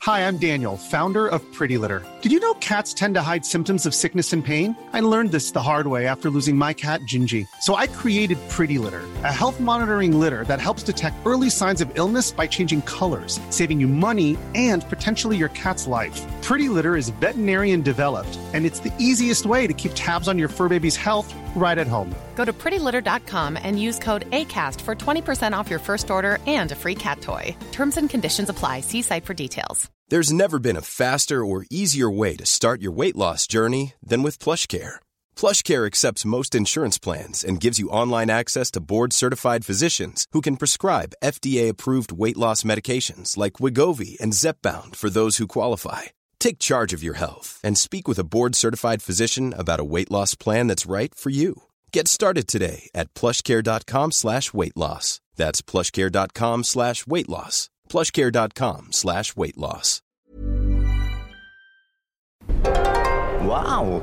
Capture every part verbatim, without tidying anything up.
Hi, I'm Daniel, founder of Pretty Litter. Did you know cats tend to hide symptoms of sickness and pain? I learned this the hard way after losing my cat, Gingy. So I created Pretty Litter, a health monitoring litter that helps detect early signs of illness by changing colors, saving you money and potentially your cat's life. Pretty Litter is veterinarian developed, and it's the easiest way to keep tabs on your fur baby's health right at home. Go to pretty litter dot com and use code ACAST for twenty percent off your first order and a free cat toy. Terms and conditions apply. See site for details. There's never been a faster or easier way to start your weight loss journey than with PlushCare. PlushCare accepts most insurance plans and gives you online access to board-certified physicians who can prescribe F D A-approved weight loss medications like Wegovy and Zepbound for those who qualify. Take charge of your health and speak with a board-certified physician about a weight loss plan that's right for you. Get started today at plushcare.com slash weight loss. That's plushcare.com slash weight loss. plushcare.com slash weight loss. Wow.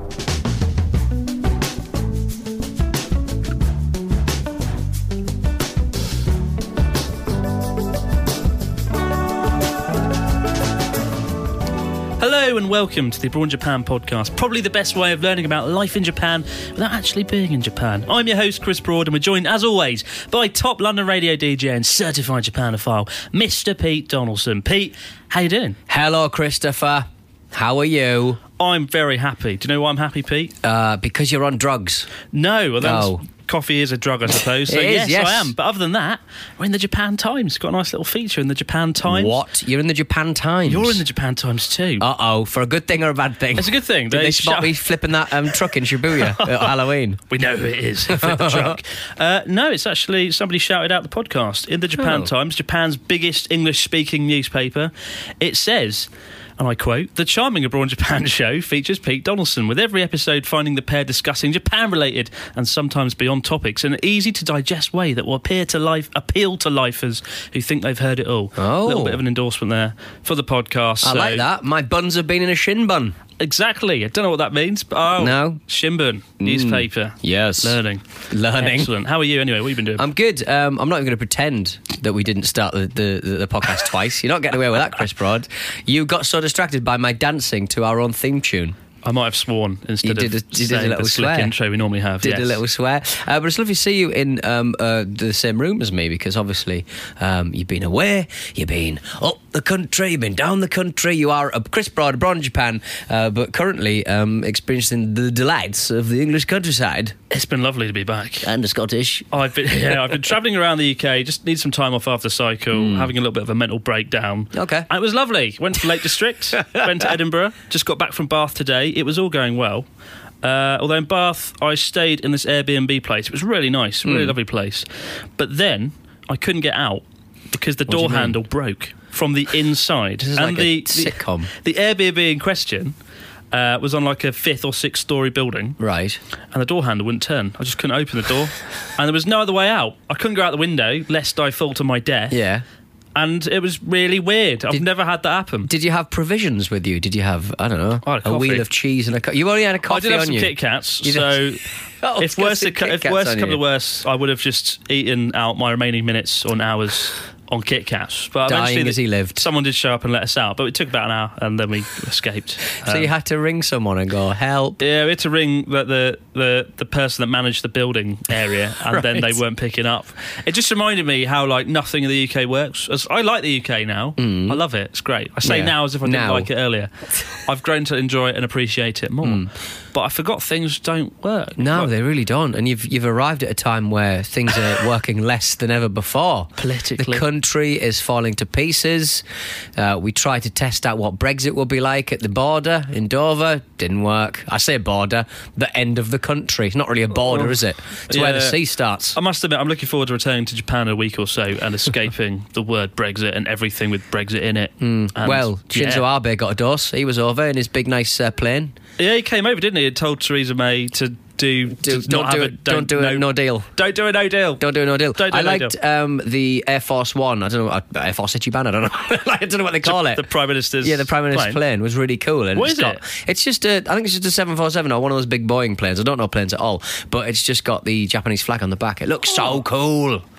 Hello and welcome to the Abroad in Japan podcast, probably the best way of learning about life in Japan without actually being in Japan. I'm your host, Chris Broad, and we're joined, as always, by top London radio D J and certified Japanophile, Mister Pete Donaldson. Pete, how you doing? Hello, Christopher. How are you? I'm very happy. Do you know why I'm happy, Pete? Uh, because you're on drugs. No, well, that's... No. Coffee is a drug, I suppose. So It is, yes, yes. I am. But other than that, we're in the Japan Times. Got a nice little feature in the Japan Times. What? You're in the Japan Times? You're in the Japan Times too. Uh-oh. For a good thing or a bad thing? It's a good thing. Did they, They spot shout- me flipping that um, truck in Shibuya at Halloween? We know who it is. Who flipped the truck. Uh, no, it's actually somebody shouted out the podcast in the Japan Oh. Times, Japan's biggest English-speaking newspaper. It says, and I quote, "The charming Abroad in Japan show features Pete Donaldson, with every episode finding the pair discussing Japan-related and sometimes beyond topics in an easy-to-digest way that will appear to life, appeal to lifers who think they've heard it all." Oh. A little bit of an endorsement there for the podcast. I so- like that. My buns have been in a shin bun. Exactly. I don't know what that means, but oh, No. Shimbun, newspaper. Yes. Learning. Learning. Excellent. How are you anyway? What have you been doing? I'm good. Um, I'm not even going to pretend that we didn't start the, the, the podcast twice. You're not getting away with that, Chris Broad. You got so distracted by my dancing to our own theme tune. I might have sworn instead You did a- of you did a saying little the slick swear. intro we normally have. Did yes. a little swear. Uh, but it's lovely to see you in um, uh, the same room as me, because obviously um, you've been away, you've been up the country, you've been down the country. You are a Chris Broad abroad in Japan, uh, but currently um, experiencing the delights of the English countryside. It's been lovely to be back. And the Scottish. I've been yeah, I've been travelling around the U K. Just need some time off after cycle, having a little bit of a mental breakdown. Okay. And it was lovely. Went to Lake District, went to Edinburgh. Just got back from Bath today. It was all going well. Uh, although in Bath, I stayed in this Airbnb place. It was really nice, really Mm. lovely place. But then I couldn't get out because the do you door mean? handle broke from the inside. This is and like the, a sitcom. The, the Airbnb in question uh, was on like a fifth or sixth story building. Right. And the door handle wouldn't turn. I just couldn't open the door. And there was no other way out. I couldn't go out the window lest I fall to my death. Yeah. And it was really weird. I've Did- never had that happen. Did you have provisions with you? Did you have, I don't know, I had a a coffee. wheel of cheese and a... Co- you only had a I coffee did have on some you? Kit Kats, You so did- Oh, if it's got worse, some it, Kit if Kats worse on come to you. worse, I would have just eaten out my remaining minutes or hours on Kit Kats. But Dying eventually as he lived. Someone did show up and let us out, but it took about an hour and then we escaped. So Um, you had to ring someone and go, help. Yeah, we had to ring the the, the, the person that managed the building area, and then they Right. weren't picking up. It just reminded me how like nothing in the U K works. As I like the U K now. I love it. It's great. I say Yeah. now as if I didn't Now. like it earlier. I've grown to enjoy it and appreciate it more. But I forgot things don't work. No, Like, they really don't. And you've you've arrived at a time where things are working less than ever before. Politically. The country is falling to pieces. Uh, we tried to test out what Brexit will be like at the border in Dover. Didn't work. I say border, the end of the country. It's not really a border, is it? It's where the Yeah. sea starts. I must admit, I'm looking forward to returning to Japan in a week or so and escaping the word Brexit and everything with Brexit in it. And, Well, Shinzo yeah. Abe got a dose. He was over in his big, nice uh, plane. Yeah, he came over, didn't he? And told Theresa May to do, Do, to don't, not do have it, a, don't do a no deal. Don't do a no deal. Don't do a no deal. Don't do I a no liked deal. um, the Air Force One. I don't know, uh, Air Force Ichiban. I don't know. I don't know what they call it. The Prime Minister's Yeah, the Prime Minister's plane. plane was really cool. And What it's is got, it? It's just a, I think it's just a seven forty-seven or one of those big Boeing planes. I don't know planes at all, but it's just got the Japanese flag on the back. It looks so cool.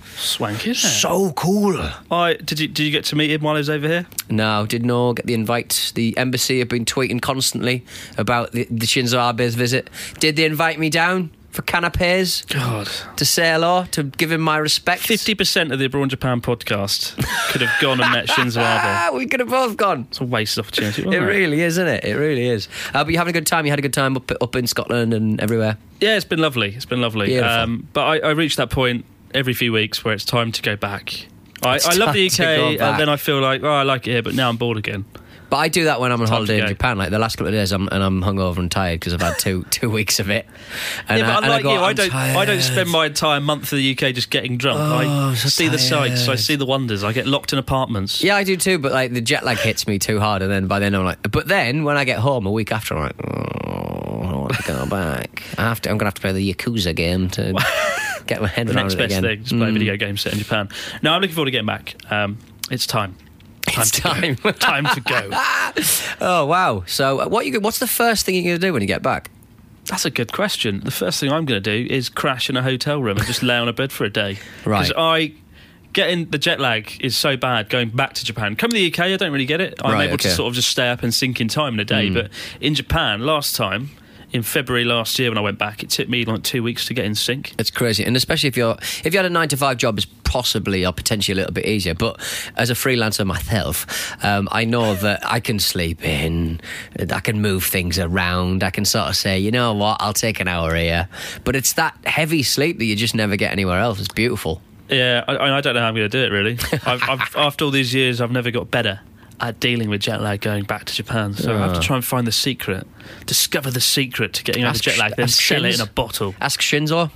Swanky, isn't it? So cool. I, did, you, did you get to meet him while he was over here? No, did not get the invite. The embassy have been tweeting constantly about the, the Shinzo Abe's visit. Did they invite me down for canapes? God. To say hello, to give him my respect? fifty percent of the Abroad Japan podcast could have gone and met Shinzo Abe. Ah, we could have both gone. It's a wasted opportunity, It wasn't it? really is, isn't it? It really is. Uh, but you having a good time? You had a good time up up in Scotland and everywhere? Yeah, it's been lovely. It's been lovely. Beautiful. Um, but I, I reached that point every few weeks where it's time to go back. I, It's I love the U time to go K, back. and then I feel like, oh, I like it here, but now I'm bored again. But I do that when I'm on Time holiday to in go. Japan. Like the last couple of days, I'm, and I'm hungover and tired because I've had two two weeks of it. And yeah, but I, and unlike I go, you, I "I'm don't. I don't tired." spend my entire month in the U K just getting drunk. Oh, I so see the sights. I tired. see the wonders. I get locked in apartments. Yeah, I do too. But like the jet lag hits me too hard, and then by then I'm like. But then when I get home a week after, I'm like, oh, I want to go back. I have to. I'm gonna have to play the Yakuza game to get my head The around next it best again. thing is play a Mm. video game set in Japan. No, I'm looking forward to getting back. Um, it's time. Time It's to time. Go. Time to go. Oh wow! So uh, what you? What's the first thing you're going to do when you get back? That's a good question. The first thing I'm going to do is crash in a hotel room and just lay on a bed for a day. Right. Because I getting the jet lag is so bad going back to Japan. Coming to the U K, I don't really get it. I'm Right, able okay. to sort of just stay up and sink in time in a day. Mm. But in Japan, last time, in February last year when I went back, it took me like two weeks to get in sync. It's crazy, and especially if you're if you had a nine to five job, it's possibly or potentially a little bit easier. But as a freelancer myself, um, I know that I can sleep in, I can move things around, I can sort of say, you know what, I'll take an hour here. But it's that heavy sleep that you just never get anywhere else. It's beautiful. Yeah, I, I don't know how I'm going to do it, really. I've, I've, after all these years, I've never got better at dealing with jet lag going back to Japan. So I have to Oh. try and find the secret, discover the secret to getting over Ask jet lag, Sh- then ask sell it Shins. in a bottle. Ask Shinzo.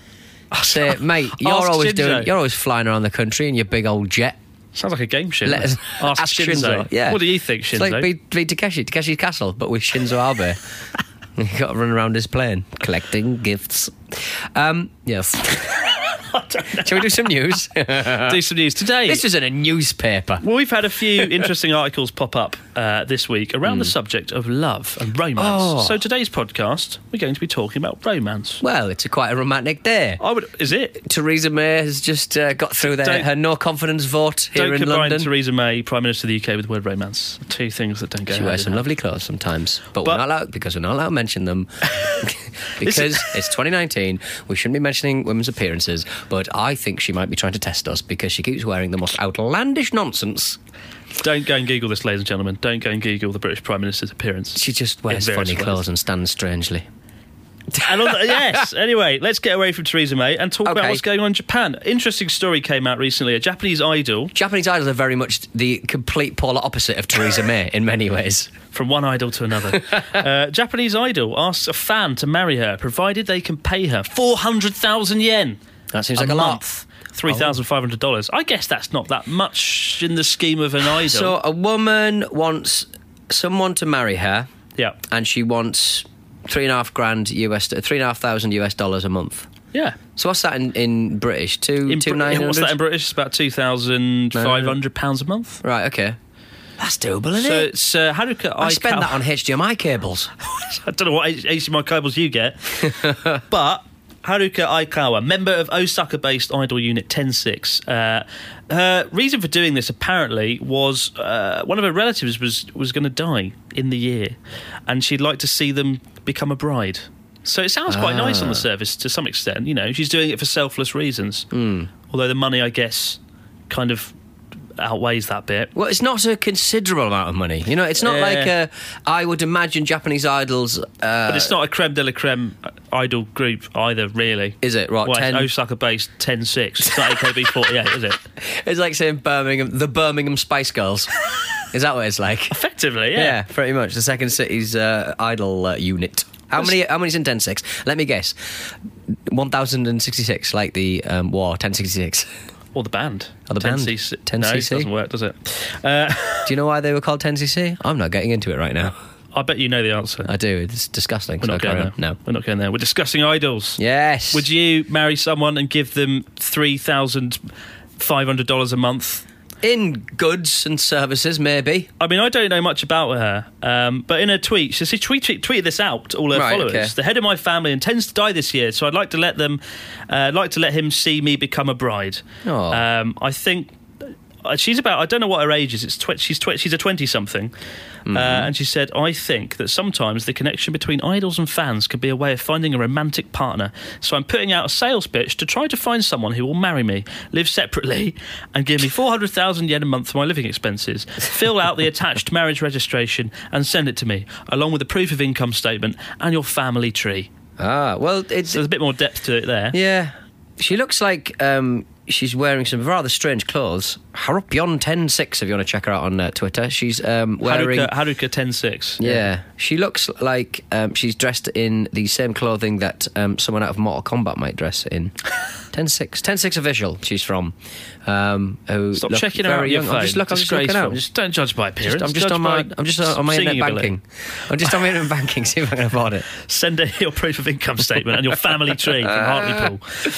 Say, mate, you're Ask always Shinzo. doing, you're always flying around the country in your big old jet. Sounds like a game show. Let us- Ask, ask Shinzo. Shinzo, yeah. What do you think, Shinzo? It's like be, be Takeshi, Takeshi's Castle, but with Shinzo Abe. You got to run around his plane collecting gifts. Um, yes. Shall we do some news? do some news today. This was in a newspaper. Well, we've had a few interesting articles pop up uh, this week around the subject of love and romance. Oh. So today's podcast, we're going to be talking about romance. Well, it's a quite a romantic day. I would. Is it? Theresa May has just uh, got through their, Don't- her no confidence vote here Don't in combine London. Theresa May, Prime Minister of the U K, with the word romance. Two things that don't go She hand wears in some hand. lovely clothes sometimes, but, But- we're not allowed because we're not allowed to mention them because it's twenty nineteen. We shouldn't be mentioning women's appearances, but I think she might be trying to test us because she keeps wearing the most outlandish nonsense. Don't go and Google this, ladies and gentlemen. Don't go and Google the British Prime Minister's appearance. She just wears In various funny ways. clothes and stands strangely. And on the, yes, anyway, let's get away from Theresa May and talk about Okay. what's going on in Japan. Interesting story came out recently. A Japanese idol, Japanese idols are very much the complete polar opposite of Theresa May in many ways. from one idol to another. uh, Japanese idol asks a fan to marry her, provided they can pay her four hundred thousand yen. That seems a like a lot. month. three thousand five hundred dollars. I guess that's not that much in the scheme of an idol. So a woman wants someone to marry her, yeah. and she wants three and a half grand U S, three and a half thousand U S dollars a month. Yeah. So what's that in, in British? Two In two Br- nine what's that in hundred. British? It's about two thousand five hundred pounds a month. Right, okay. That's doable, isn't So it? it's uh, Haruka I spend Aikawa- that on H D M I cables. I don't know what H D M I cables you get, but Haruka Aikawa, member of Osaka-based idol unit ten six, uh, her reason for doing this apparently was uh, one of her relatives was was going to die in the year, and she'd like to see them become a bride. So it sounds quite nice on the surface to some extent. You know, she's doing it for selfless reasons. Hmm. Although the money, I guess, kind of outweighs that bit. Well, it's not a considerable amount of money. You know, it's not Yeah. like a, I would imagine Japanese idols. Uh, But it's not a creme de la creme idol group either, really. Is it? Right, Well, ten- it's Osaka-based ten six. It's not A K B forty-eight, is it? It's like saying Birmingham, the Birmingham Spice Girls. Is that what it's like? Effectively, Yeah, yeah. pretty much. The second city's uh, idol uh, unit. How many? How many's in ten six? Let me guess. one thousand sixty-six, like the um, war, ten sixty-six. Or the band. Oh, the ten band. C C. ten No, C it C? doesn't work, does it? Uh, Do you know why they were called ten C C? I'm not getting into it right now. I bet you know the answer. I do. It's disgusting. We're so not carry going on. there. No. We're not going there. We're discussing idols. Yes. Would you marry someone and give them three thousand five hundred dollars a month In goods and services, maybe. I mean, I don't know much about her, um, but in a tweet, she, she tweet, tweet, tweeted this out to all her Right, followers. okay. The head of my family intends to die this year, so I'd like to let them, uh, like to let him see me become a bride. Oh. Um, I think uh, she's about. I don't know what her age is. It's tw- she's tw- she's a twenty something, mm-hmm. uh, and she said, "I think that sometimes the connection between idols and fans could be a way of finding a romantic partner. So I'm putting out a sales pitch to try to find someone who will marry me, live separately, and give me four hundred thousand yen a month for my living expenses. Fill out the attached marriage registration and send it to me, along with a proof of income statement and your family tree." Ah, well, it's... So there's a bit more depth to it there. Yeah. She looks like um, she's wearing some rather strange clothes. Harupion ten six, if you want to check her out on uh, Twitter. She's um, wearing... Haruka, Haruka ten six. Yeah. Yeah. She looks like um, she's dressed in the same clothing that um, someone out of Mortal Kombat might dress in. ten six. ten six official, she's from. Um, who Stop look checking her out very on your young. phone. I'm just, look, I'm just looking out. Disgraceful. Just don't judge by appearance. Just, I'm just Judge on my, by I'm just on my internet singing ability. banking. I'm just on my internet banking. See if I can afford it. Send her your proof of income statement and your family tree from Hartlepool.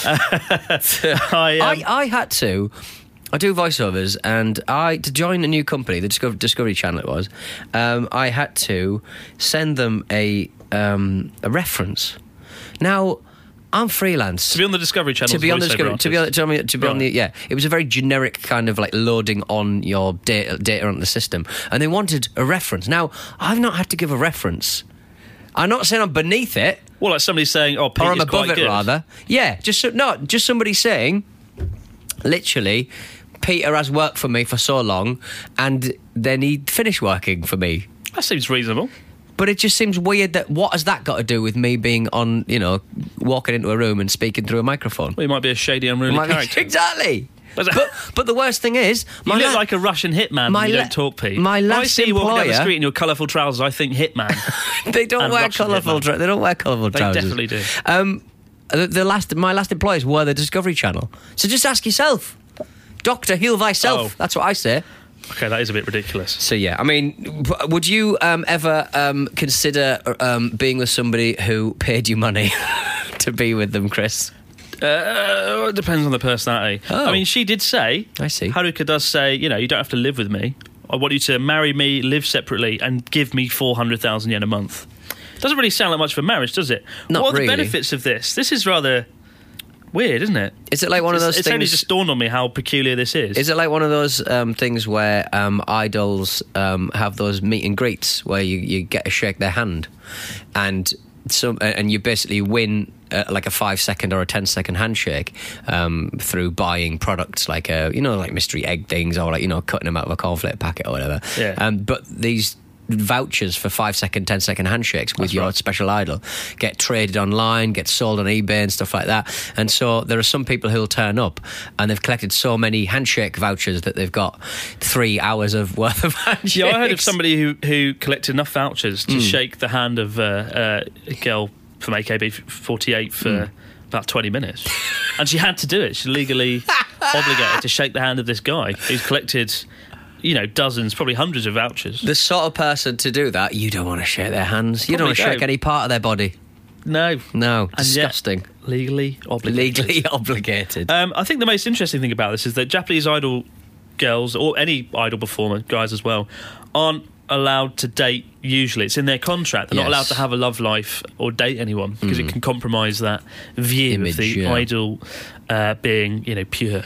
I, um, I, I had to. I do voiceovers, and I to join a new company, the Discovery, Discovery Channel it was. Um, I had to send them a um, a reference. Now, I'm freelance. to be on the Discovery Channel. To be on the Discovery, to be on, to be, to be on the Right. yeah, it was a very generic kind of like loading on your data data on the system, and they wanted a reference. Now, I've not had to give a reference. I'm not saying I'm beneath it, Well, like somebody saying, "Oh, Pete or I'm is above quite it good." rather. Yeah, just so, no, just somebody saying, literally, Peter has worked for me for so long, and then he finished working for me. That seems reasonable. But it just seems weird that what has that got to do with me being on, you know, walking into a room and speaking through a microphone? Well, he might be a shady, unruly Might be- character. exactly. But- But but the worst thing is, You my look la- like a Russian hitman my when you la- don't talk, Pete. my When I last see you walking down the employer- street in your colourful trousers, I think hitman. they don't and wear Russian colourful. hitman. Tra- they don't wear colourful They trousers. definitely do. Um, the, the last my last employers were the Discovery Channel. So just ask yourself, Doctor, heal thyself. Oh. That's what I say. Okay, that is a bit ridiculous. So yeah, I mean, w- would you um, ever um, consider um, being with somebody who paid you money to be with them, Chris? Uh, it depends on the personality. Oh. I mean, she did say, I see. Haruka does say, you know, you don't have to live with me. I want you to marry me, live separately, and give me four hundred thousand yen a month. Doesn't really sound like much for marriage, does it? Not what are really. the benefits of this? This is rather weird, isn't it? Is it like one of It's- those it's only things? just dawned on me how peculiar this is. Is it like one of those um, things where um, idols um, have those meet and greets where you, you get to shake their hand, and some and you basically win uh, like a five second or a ten second handshake um, through buying products like a you know like mystery egg things or like you know cutting them out of a cornflake packet or whatever. Yeah. Um, but these vouchers for five second, ten second handshakes with That's your right. special idol get traded online, get sold on eBay and stuff like that. And so there are some people who'll turn up and they've collected so many handshake vouchers that they've got three hours of worth of handshakes. Yeah, I heard of somebody who, who collected enough vouchers Hmm. to shake the hand of uh, uh, a girl from A K B forty-eight for Hmm. about twenty minutes. And she had to do it. She's legally obligated to shake the hand of this guy who's collected, you know, dozens, probably hundreds of vouchers. The sort of person to do that, you don't want to shake their hands. You don't Probably want to shake don't. any part of their body. No. No, And yet, disgusting. legally obligated. Legally obligated. Um, I think the most interesting thing about this is that Japanese idol girls, or any idol performer, guys as well, aren't allowed to date usually. It's in their contract. They're not Yes. allowed to have a love life or date anyone because it can compromise that view Image, of the yeah. idol uh, being, you know, pure.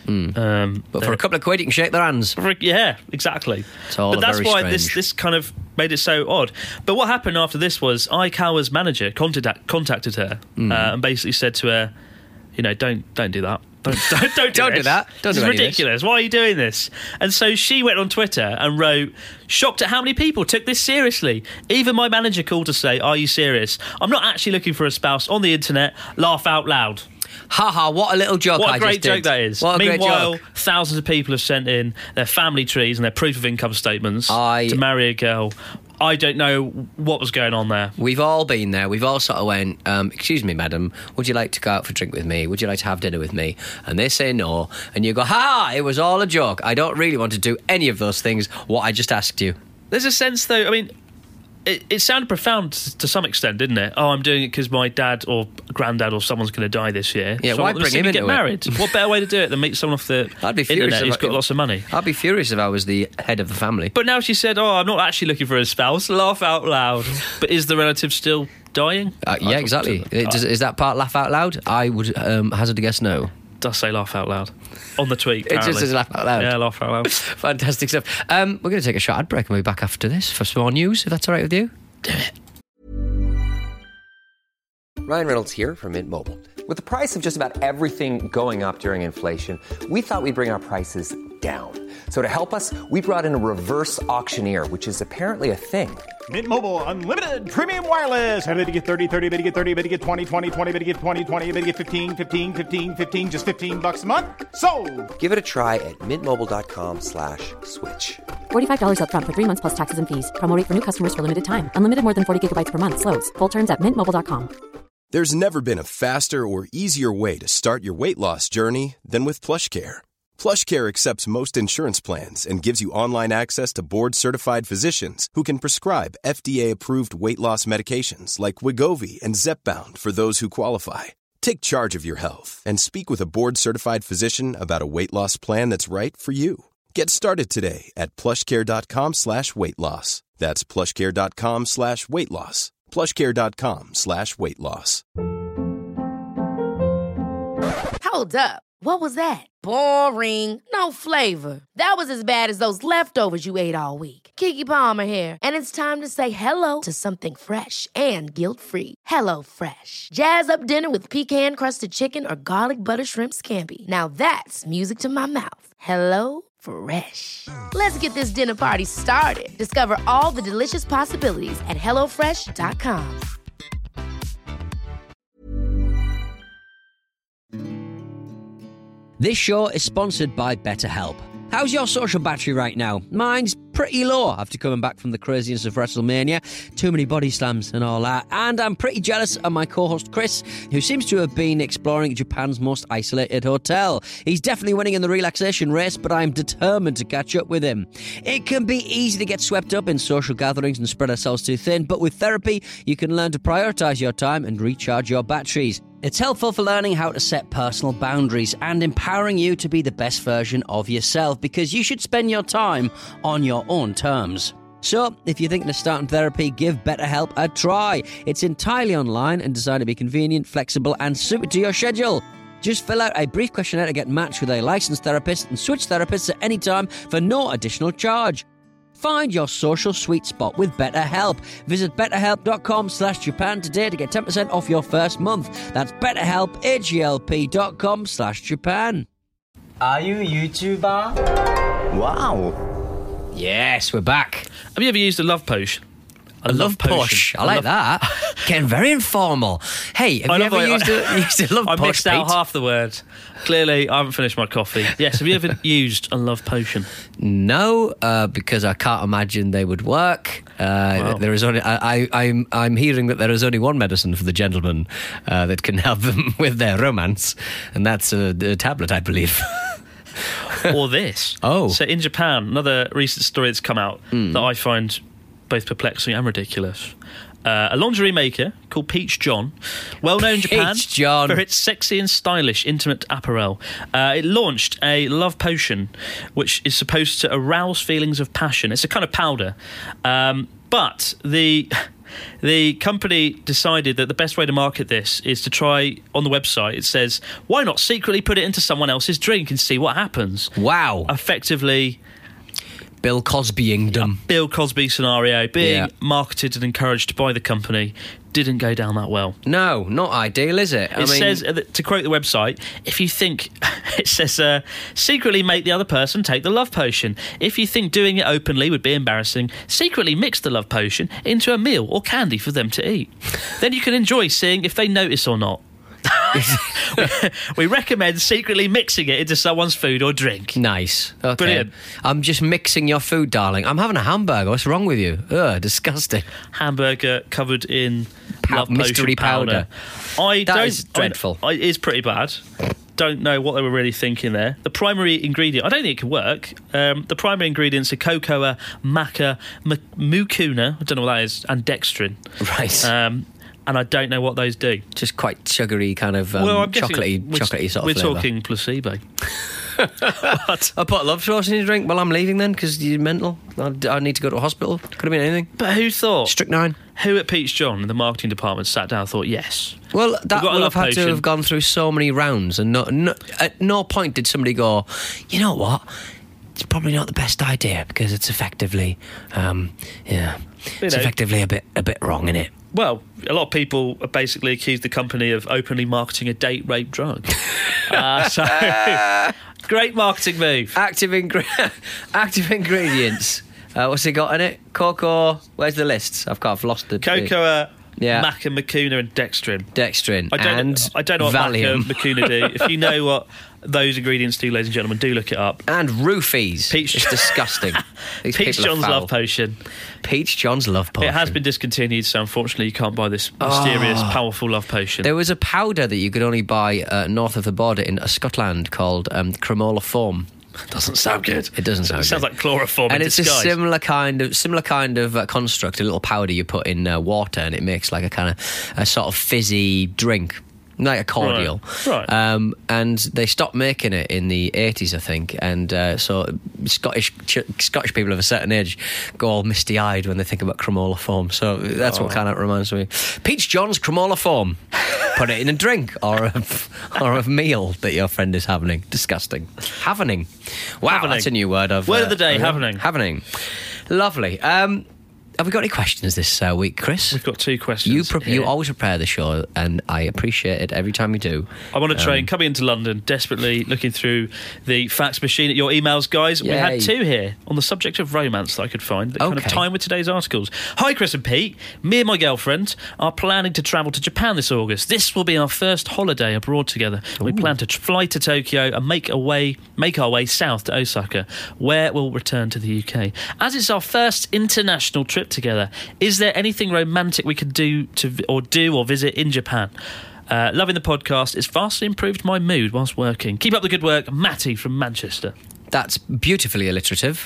Um, but for they're- a couple of quid, you can shake their hands. for- yeah, exactly. It's all but that's very why this strange. this kind of made it so odd. But what happened after this was Aikawa's manager contacted contacted her Hmm. uh, and basically said to her, you know, don't don't do that. Don't don't, don't do, Don't do this. that. Don't this do is any of this." ridiculous. Why are you doing this? And so she went on Twitter and wrote, shocked at how many people took this seriously. Even my manager called to say, are you serious? I'm not actually looking for a spouse on the internet. Laugh out loud. Haha, what a little joke What I a great just did. joke that is. What a great Meanwhile, joke. thousands of people have sent in their family trees and their proof of income statements I- to marry a girl. I don't know what was going on there. We've all been there. We've all sort of went, um, excuse me, madam, would you like to go out for a drink with me? Would you like to have dinner with me? And they say no. And you go, ha, it was all a joke. I don't really want to do any of those things, what I just asked you. There's a sense, though, I mean, it, it sounded profound to some extent, didn't it? Oh, I'm doing it because my dad or granddad or someone's going to die this year. Yeah, so why I'm bring him get into married? it? What better way to do it than meet someone off the I'd be furious internet if who's I- got lots of money? I'd be furious if I was the head of the family. But now she said, oh, I'm not actually looking for a spouse. Laugh out loud. But is the relative still dying? Uh, yeah, exactly. It, does, is that part laugh out loud? I would um, hazard a guess no. Does say laugh out loud on the tweet. It just apparently. says laugh out loud. Yeah, laugh out loud. Fantastic stuff. Um, we're going to take a short ad break and we'll be back after this for some more news, if that's all right with you. Do it. Ryan Reynolds here from Mint Mobile. With the price of just about everything going up during inflation, we thought we'd bring our prices down. So to help us, we brought in a reverse auctioneer, which is apparently a thing. Mint Mobile Unlimited Premium Wireless. How to get thirty, thirty, how to get thirty, how to get twenty, twenty, twenty, how to get twenty, twenty, how to get fifteen, fifteen, fifteen, fifteen, just fifteen bucks a month? Sold! Give it a try at mintmobile.com slash switch. forty-five dollars up front for three months plus taxes and fees. Promo rate for new customers for limited time. Unlimited more than forty gigabytes per month. Slows full terms at mint mobile dot com. There's never been a faster or easier way to start your weight loss journey than with PlushCare. PlushCare accepts most insurance plans and gives you online access to board-certified physicians who can prescribe F D A-approved weight loss medications like Wegovy and Zepbound for those who qualify. Take charge of your health and speak with a board-certified physician about a weight loss plan that's right for you. Get started today at plushcare.com slash weight loss. That's plushcare.com slash weight loss. plushcare.com slash weight loss. Hold up. What was that? Boring. No flavor. That was as bad as those leftovers you ate all week. Keke Palmer here, and it's time to say hello to something fresh and guilt-free. Hello Fresh. Jazz up dinner with pecan-crusted chicken or garlic butter shrimp scampi. Now that's music to my mouth. Hello Fresh. Let's get this dinner party started. Discover all the delicious possibilities at hello fresh dot com. This show is sponsored by BetterHelp. How's your social battery right now? Mine's pretty low after coming back from the craziness of WrestleMania. Too many body slams and all that. And I'm pretty jealous of my co-host Chris, who seems to have been exploring Japan's most isolated hotel. He's definitely winning in the relaxation race, but I'm determined to catch up with him. It can be easy to get swept up in social gatherings and spread ourselves too thin, but with therapy, you can learn to prioritise your time and recharge your batteries. It's helpful for learning how to set personal boundaries and empowering you to be the best version of yourself, because you should spend your time on your own terms. So, if you're thinking of starting therapy, give BetterHelp a try. It's entirely online and designed to be convenient, flexible and suited to your schedule. Just fill out a brief questionnaire to get matched with a licensed therapist and switch therapists at any time for no additional charge. Find your social sweet spot with BetterHelp. Visit betterhelp.com slash Japan today to get ten percent off your first month. That's betterhelp, H-E-L-P dot com slash Japan. Are you a YouTuber? Wow. Yes, we're back. Have you ever used a love potion? A, A love push. I like that. Getting very informal. Hey, have I you love ever it. used a, used a love I push, mixed out Pete? half the word. Clearly, I haven't finished my coffee. Yes, have you ever used a love potion? No, uh, because I can't imagine they would work. Uh, Wow. There is only I, I, I'm I'm hearing that there is only one medicine for the gentleman uh, that can help them with their romance, and that's a, a tablet, I believe. Or this. Oh. So in Japan, another recent story that's come out that I find both perplexing and ridiculous. Uh, a lingerie maker called Peach John, well known in Japan Peach John. for its sexy and stylish intimate apparel. Uh, it launched a love potion, which is supposed to arouse feelings of passion. It's a kind of powder, um, but the the company decided that the best way to market this is to try on the website. It says, "Why not secretly put it into someone else's drink and see what happens?" Wow. Effectively, Bill Cosby-ingdom. Bill Cosby scenario being Yeah. marketed and encouraged by the company didn't go down that well. No, not ideal, is it? It says, uh, to quote the website, if you think, it says, uh, secretly make the other person take the love potion. If you think doing it openly would be embarrassing, secretly mix the love potion into a meal or candy for them to eat. Then you can enjoy seeing if they notice or not. We recommend secretly mixing it into someone's food or drink. Nice. Okay. Brilliant. I'm just mixing your food, darling. I'm having a hamburger. What's wrong with you? Ugh, disgusting. Hamburger covered in Pow- love potion mystery powder. I That don't, is dreadful. I, I, it is pretty bad. don't know what they were really thinking there. The primary ingredient, I don't think it could work. Um, the primary ingredients are cocoa, maca, m- mucuna, I don't know what that is, and dextrin. Right. Um, and I don't know what those do. Just quite sugary, kind of um, well, I'm guessing chocolatey, we're, chocolatey sort we're of flavour. talking placebo. What? I put love sauce in your drink while I'm leaving then because you're mental. I, I need to go to a hospital. Could have been anything. But who thought? Strychnine. Who at Peach John in the marketing department sat down and thought, yes? Well, that got a will love have had potion. to have gone through so many rounds, and no, no, at no point did somebody go, you know what? It's probably not the best idea because it's effectively, um, yeah, You it's know. effectively a bit, a bit wrong, isn't it? Well, a lot of people basically accused the company of openly marketing a date rape drug. uh, so, great marketing move. Active, ingre- active ingredients. Uh, what's it got in it? Cocoa. Where's the list? I've got. I've lost the Cocoa, Yeah. maca, mucuna, and dextrin. Dextrin I don't, and I don't know what Valium. maca, mucuna do. If you know what those ingredients do, ladies and gentlemen, do look it up. And roofies. Peach- It's disgusting. These Peach people are John's foul. love potion. Peach John's love potion. It has been discontinued, so unfortunately you can't buy this mysterious, Oh. powerful love potion. There was a powder that you could only buy uh, north of the border in uh, Scotland called um, Cremola Foam. Doesn't sound good. It doesn't sound It sounds good. like chloroform And in it's disguise. a similar kind of similar kind of uh, construct, a little powder you put in uh, water, and it makes like a kind of a sort of fizzy drink, like a cordial. Right, right. Um, and they stopped making it in the eighties, I think. And uh, so Scottish ch- Scottish people of a certain age go all misty-eyed when they think about Cremola Foam. So that's Oh. what kind of reminds me. Peach John's Cremola Foam. Put it in a drink or a, or a meal that your friend is having. Disgusting. Havening. Wow, Havening. that's a new word. Of, Word uh, of the day, uh, havening. Havening. Lovely. Um, have we got any questions this uh, week, Chris? We've got two questions. You pre- you here. always prepare the show, and I appreciate it every time you do. I'm on a train Um, coming into London, desperately looking through the fax machine at your emails, guys. We Yay. had two here on the subject of romance that I could find that kind of Okay. time with today's articles. Hi, Chris and Pete. Me and my girlfriend are planning to travel to Japan this August. This will be our first holiday abroad together. We plan to tr- fly to Tokyo and make a way, make our way south to Osaka, where we'll return to the U K. As it's our first international trip together, is there anything romantic we could do to vi- or do or visit in Japan? Uh, loving the podcast. It's vastly improved my mood whilst working. Keep up the good work, Matty from Manchester. That's beautifully alliterative.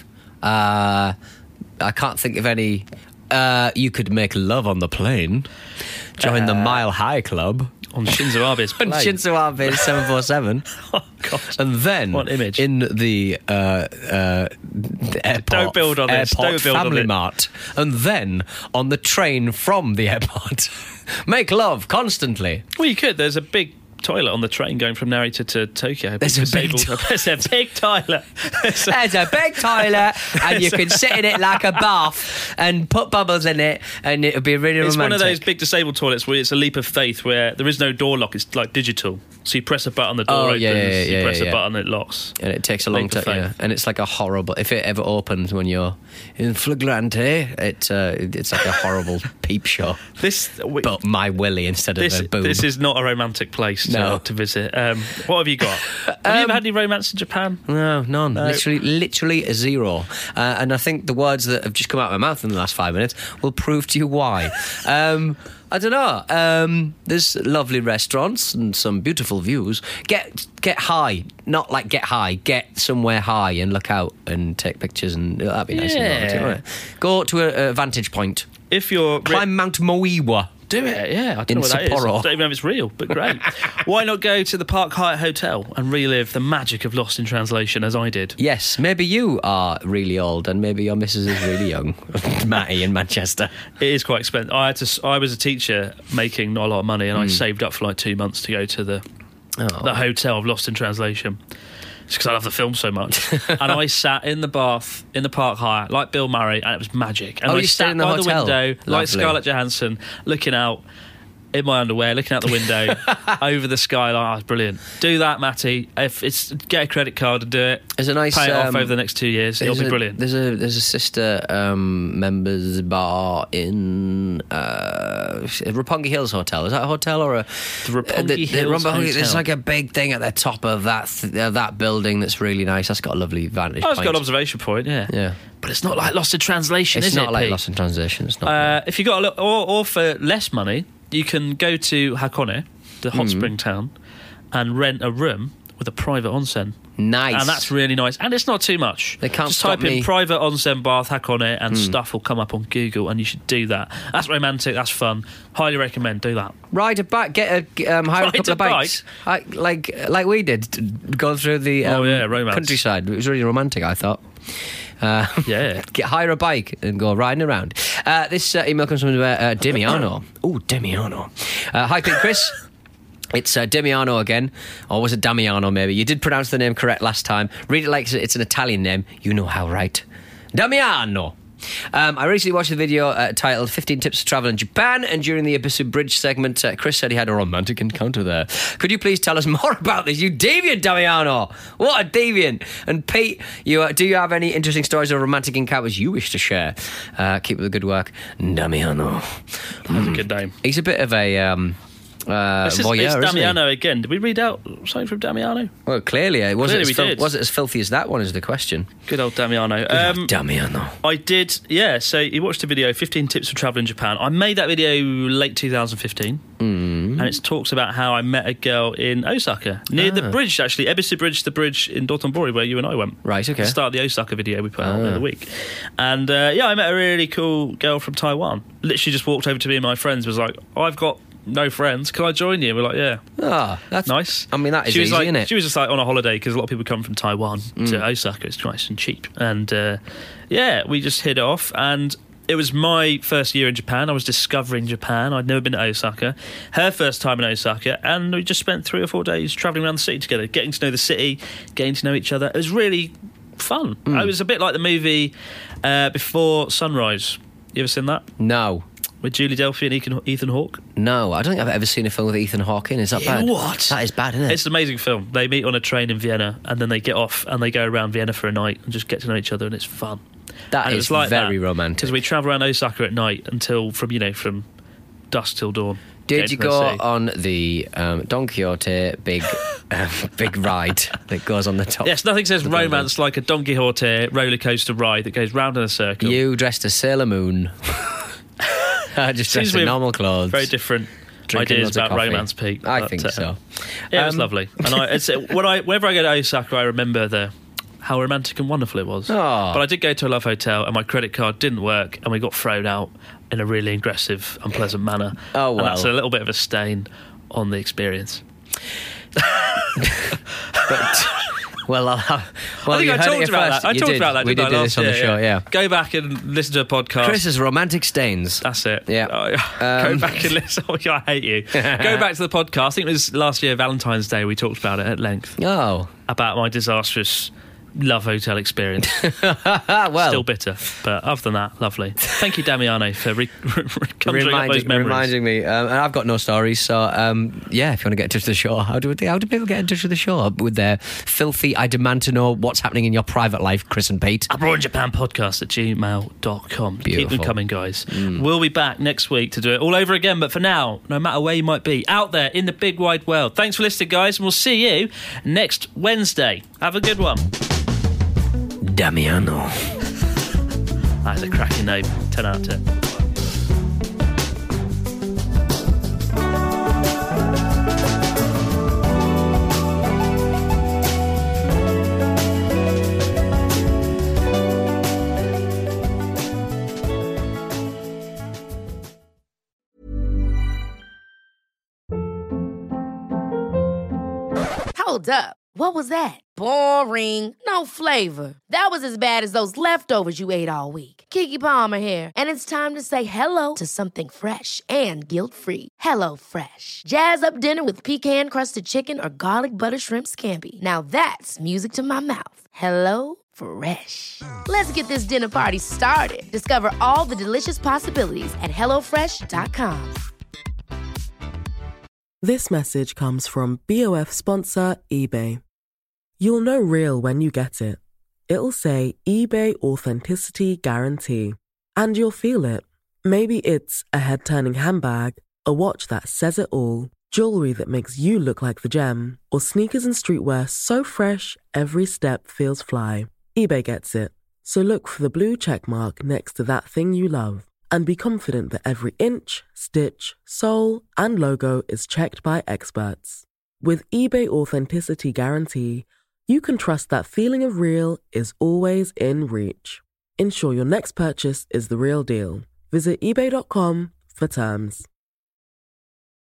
Uh, I can't think of any. Uh, you could make love on the plane. Join the Mile High Club. On Shinzo Abe's plane. On Shinzo Abe's seven forty-seven. Oh, God. And then What image? in the, uh, uh, the airport, Don't build on this. airport Don't build on Family it. Mart, and then on the train from the airport, make love constantly. Well, you could. There's a big toilet on the train going from Narita to Tokyo. There's a big disabled- There's a big toilet. There's a- There's a big toilet, and you can sit in it like a bath and put bubbles in it, and it'll be really It's romantic. one of those big disabled toilets where it's a leap of faith, where there is no door lock. It's like digital. So you press a button, the door Oh, opens. yeah, yeah, yeah, you yeah, press yeah. a button, it locks. And it takes a long Leap of time, yeah. faith. And it's like a horrible. If it ever opens when you're in flagrante, it uh, it's like a horrible peep show. This, we, But my willy instead this, of a boob. this is not a romantic place to, No. to visit. Um, what have you got? Have you ever had any romance in Japan? No, none. No. Literally, literally a zero. Uh, and I think the words that have just come out of my mouth in the last five minutes will prove to you why. um, I don't know. Um, there's lovely restaurants and some beautiful views. Get get high, not like get high. Get somewhere high and look out and take pictures, and that'd be nice. and Yeah. romantic, wouldn't it? Go to a, a vantage point. If you're... Climb Mount Moiwa. Do it, yeah. I don't In know what that is. I Sapporo. don't even know if it's real, but great. Why not go to the Park Hyatt Hotel and relive the magic of Lost in Translation as I did? Yes, maybe you are really old and maybe your missus is really young. Matty in Manchester. It is quite expensive. I had to. I was a teacher making not a lot of money, and I saved up for like two months to go to the Oh. the hotel of Lost in Translation. It's because I love the film so much. And I sat in the bath in the Park Hyatt like Bill Murray, and it was magic. And Oh, I you stayed sat in the by hotel? the window like Lovely. Scarlett Johansson, looking out in my underwear, looking out the window over the skyline. Oh, it's brilliant. Do that, Matty. If it's get a credit card and do it. There's a nice Pay it off um, over the next two years. It'll There's be a- brilliant. There's a there's a sister um, members bar in uh, Roppongi Hills Hotel. Is that a hotel or a The Roppongi Hills Roppongi- There's Hotel. like a big thing at the top of that th- uh, that building that's really nice. That's got a lovely vantage Oh, it's point. got an observation point, yeah. Yeah, But it's not like Lost in Translation, it's is not it? like Pete? Lost in Translation. It's not. Uh, if you got a little, or, or for less money, you can go to Hakone, the hot Hmm. spring town, and rent a room with a private onsen. Nice. And that's really nice. And it's not too much. They can't Just stop type in me. private onsen bath, hack on it, and Hmm. stuff will come up on Google, and you should do that. That's romantic, that's fun. Highly recommend, do that. Ride a bike, get a um, hire a Ride couple a of bikes, I, like like we did, go through the um, Oh, yeah, romance. countryside. It was really romantic, I thought. Uh, Yeah. get hire a bike and go riding around. Uh, this uh, email comes from uh, uh, Demiano. Oh, Demiano. Uh, hi, Pete, Chris. It's uh, Demiano again, or was it Damiano maybe? You did pronounce the name correct last time. Read it like it's an Italian name. You know how, right? Damiano. Um, I recently watched a video uh, titled fifteen Tips to Travel in Japan, and during the Ibisu Bridge segment, uh, Chris said he had a romantic encounter there. Could you please tell us more about this, you deviant, Damiano? What a deviant. And Pete, you uh, do you have any interesting stories of romantic encounters you wish to share? Uh, keep up the good work, Damiano. That's a good name. He's a bit of a... Um, Uh, This is, voyeur, it's isn't he? Damiano again. Did we read out something from Damiano? Well, clearly, it wasn't Clearly as we fil- did. was it as filthy as that one is the question. Good old Damiano. Good Um, old Damiano. I did, yeah, so you watched a video, fifteen Tips for Travel in Japan. I made that video late two thousand fifteen, mm. and it talks about how I met a girl in Osaka, near the Ah. bridge, actually, Ebisu Bridge, the bridge in Dotonbori, where you and I went. Right, okay. The start of the Osaka video we put out Ah. the other week. And, uh, yeah, I met a really cool girl from Taiwan. Literally just walked over to me and my friends, was like, oh, I've got no friends, can I join you? We're like, yeah. Ah, that's Nice. I mean, that is she was easy, like, isn't it? She was just like on a holiday because a lot of people come from Taiwan Mm. to Osaka. It's nice and cheap. And uh, yeah, we just hit it off. And it was my first year in Japan. I was discovering Japan. I'd never been to Osaka. Her first time in Osaka. And we just spent three or four days travelling around the city together, getting to know the city, getting to know each other. It was really fun. Mm. It was a bit like the movie uh, Before Sunrise. You ever seen that? No. With Julie Delpy and Ethan, Ethan Hawke? No, I don't think I've ever seen a film with Ethan Hawke in. Is that Yeah, bad? what? That is bad, isn't it? It's an amazing film. They meet on a train in Vienna and then they get off and they go around Vienna for a night and just get to know each other, and it's fun. That and it is was like very that, romantic. because we travel around Osaka at night until from you know from dusk till dawn. Did Get you to the go city. on the um, Don Quixote big um, big ride that goes on the top? Yes, nothing says of the building? romance like a Don Quixote roller coaster ride that goes round in a circle. You dressed as Sailor Moon. I just Seems dressed in we've normal clothes. Very different Drinking ideas loads of about coffee. romance, Pete. I but, think uh, so. Yeah, it was Um, lovely. And I, it's, when I, whenever I go to Osaka, I remember the how romantic and wonderful it was. Aw. But I did go to a love hotel, and my credit card didn't work, and we got thrown out in a really aggressive, unpleasant manner. Oh, And that's well. a little bit of a stain on the experience. But, well, I'll have, well, I think you I heard it talked here about first. that. I You talked did. about that. We didn't did I, do last this on the year? show, yeah. Go back and listen to a podcast. Chris's romantic stains. That's it. Yeah. Oh, Um, go back and listen. Oh, I hate you. Go back to the podcast. I think it was last year, Valentine's Day, we talked about it at length. Oh. About my disastrous love hotel experience. well. Still bitter. But other than that, lovely. Thank you, Damiano, for re- conjuring up those Reminding, memories. reminding me, um, and I've got no stories, so um, yeah, if you want to get in touch with the show, how do, how do people get in touch with the show? With their filthy, I demand to know what's happening in your private life, Chris and Pete. Abroad in Japan podcast at gmail dot com. Keep Beautiful. them coming, guys. We'll be back next week to do it all over again, but for now, no matter where you might be, out there in the big wide world, thanks for listening, guys, and we'll see you next Wednesday. Have a good one. Damiano. That's a cracking name. ten out of ten. Hold up. What was that? Boring. No flavor. That was as bad as those leftovers you ate all week. Keke Palmer here, and it's time to say hello to something fresh and guilt-free. Hello Fresh. Jazz up dinner with pecan-crusted chicken or garlic butter shrimp scampi. Now that's music to my mouth. Hello Fresh. Let's get this dinner party started. Discover all the delicious possibilities at hello fresh dot com. This message comes from B O F sponsor eBay. You'll know real when you get it. It'll say eBay Authenticity Guarantee. And you'll feel it. Maybe it's a head-turning handbag, a watch that says it all, jewelry that makes you look like the gem, or sneakers and streetwear so fresh every step feels fly. eBay gets it. So look for the blue check mark next to that thing you love. And be confident that every inch, stitch, sole, and logo is checked by experts. With eBay Authenticity Guarantee, you can trust that feeling of real is always in reach. Ensure your next purchase is the real deal. Visit ebay dot com for terms.